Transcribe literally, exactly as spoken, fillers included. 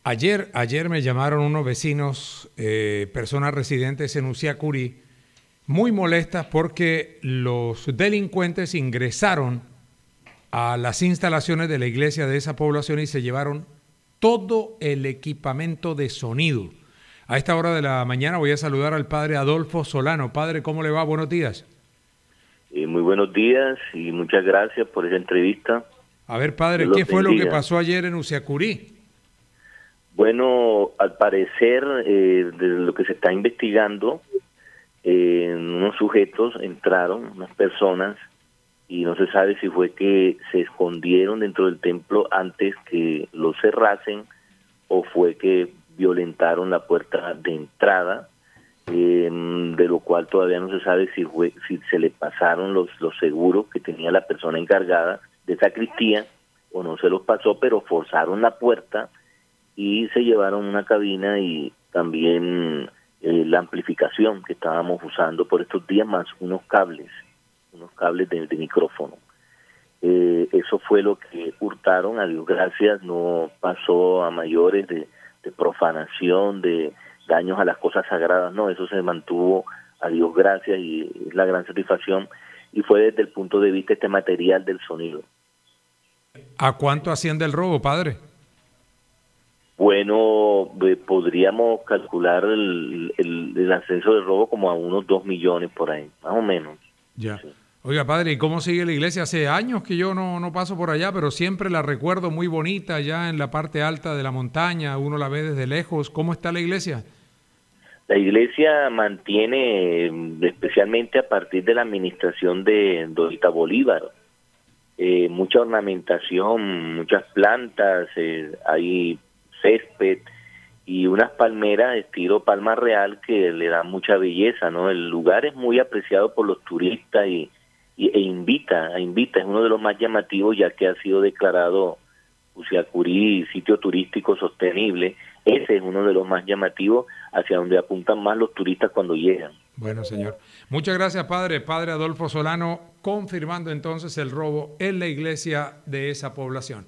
Ayer, ayer me llamaron unos vecinos, eh, personas residentes en Uciacurí, muy molestas porque los delincuentes ingresaron a las instalaciones de la iglesia de esa población y se llevaron todo el equipamiento de sonido. A esta hora de la mañana voy a saludar al padre Adolfo Solano. Padre, ¿cómo le va? Buenos días. Eh, muy buenos días y muchas gracias por esa entrevista. A ver, padre, Dios ¿qué los fue lo que bendiga. pasó ayer en Uciacurí? Bueno, al parecer, eh, de lo que se está investigando, eh, unos sujetos entraron, unas personas, y no se sabe si fue que se escondieron dentro del templo antes que lo cerrasen o fue que violentaron la puerta de entrada, eh, de lo cual todavía no se sabe si fue, si se le pasaron los, los seguros que tenía la persona encargada de sacristía o no se los pasó, pero forzaron la puerta y se llevaron una cabina y también eh, la amplificación que estábamos usando por estos días, más unos cables, unos cables de, de micrófono. Eh, eso fue lo que hurtaron, a Dios gracias, no pasó a mayores de, de profanación, de daños a las cosas sagradas, no, eso se mantuvo, a Dios gracias, y es la gran satisfacción, y fue desde el punto de vista este material del sonido. ¿A cuánto asciende el robo, padre? Bueno, eh, podríamos calcular el, el, el ascenso del robo como a unos dos millones por ahí, más o menos. Ya. Sí. Oiga, padre, ¿y cómo sigue la iglesia? Hace años que yo no, no paso por allá, pero siempre la recuerdo muy bonita, allá en la parte alta de la montaña, uno la ve desde lejos. ¿Cómo está la iglesia? La iglesia mantiene, eh, especialmente a partir de la administración de Dorita Bolívar, eh, mucha ornamentación, muchas plantas, eh, hay césped y unas palmeras estilo palma real que le dan mucha belleza, ¿no? El lugar es muy apreciado por los turistas y, y e invita, invita, es uno de los más llamativos ya que ha sido declarado Uciacurí sitio turístico sostenible. Ese es uno de los más llamativos hacia donde apuntan más los turistas cuando llegan. Bueno, señor. Muchas gracias, padre. Padre Adolfo Solano, confirmando entonces el robo en la iglesia de esa población.